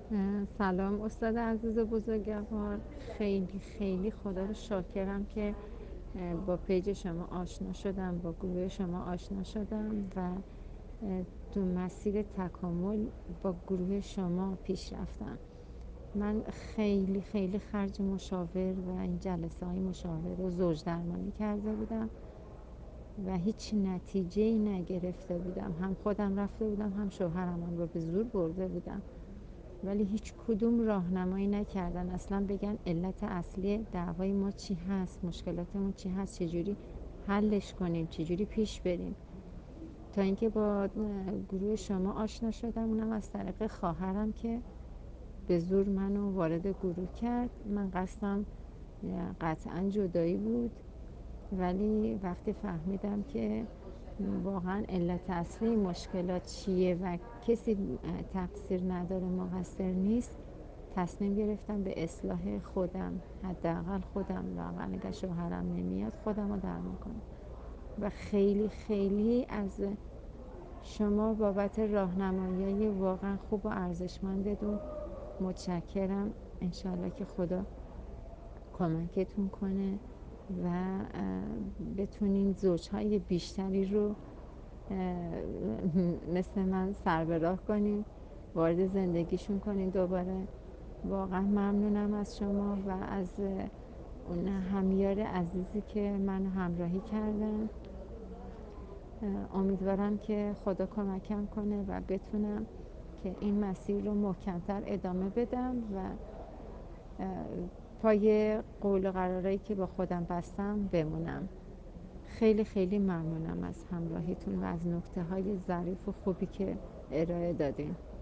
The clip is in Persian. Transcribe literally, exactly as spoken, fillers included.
اه، سلام استاد عزیز و بزرگوار. خیلی خیلی خدا رو شاکرم که اه، با پیج شما آشنا شدم، با گروه شما آشنا شدم و اه، تو مسیر تکامل با گروه شما پیش رفتم. من خیلی خیلی خرج مشاور و این جلسه های مشاور و زوج درمانی کرده بودم و هیچ نتیجه ای نگرفته بودم. هم خودم رفته بودم، هم شوهرم هم رو به زور برده بودم، ولی هیچ کدوم راهنمایی نکردن اصلا بگن علت اصلی دعوای ما چی هست، مشکلاتمون چی هست، چجوری حلش کنیم، چجوری پیش بریم. تا اینکه با گروه شما آشنا شدم، اونم از طریق خواهرم که به زور منو وارد گروه کرد. من قصدم قطعا جدایی بود، ولی وقتی فهمیدم که واقعا علت اصلی مشکلات چیه و کسی تقصیر نداره، مقصر نیست، تصمیم گرفتم به اصلاح خودم، حداقل خودم، لااقل اگر شوهرم نمیاد خودم رو درمان کنم. و خیلی خیلی از شما بابت راهنمایی واقعا خوب و ارزشمندتون متشکرم. انشالله که خدا کمکتون کنه و بتونین زوجهای بیشتری رو مثل من سر به راه کنیم، وارد زندگیشون کنیم دوباره. واقعا ممنونم از شما و از اون همیار عزیزی که منو همراهی کردن. امیدوارم که خدا کمکم کنه و بتونم که این مسیر رو محکمتر ادامه بدم و پای قول و قرارایی که با خودم بستم بمونم. خیلی خیلی ممنونم از همراهیتون و از نکته های ظریف و خوبی که ارائه دادین.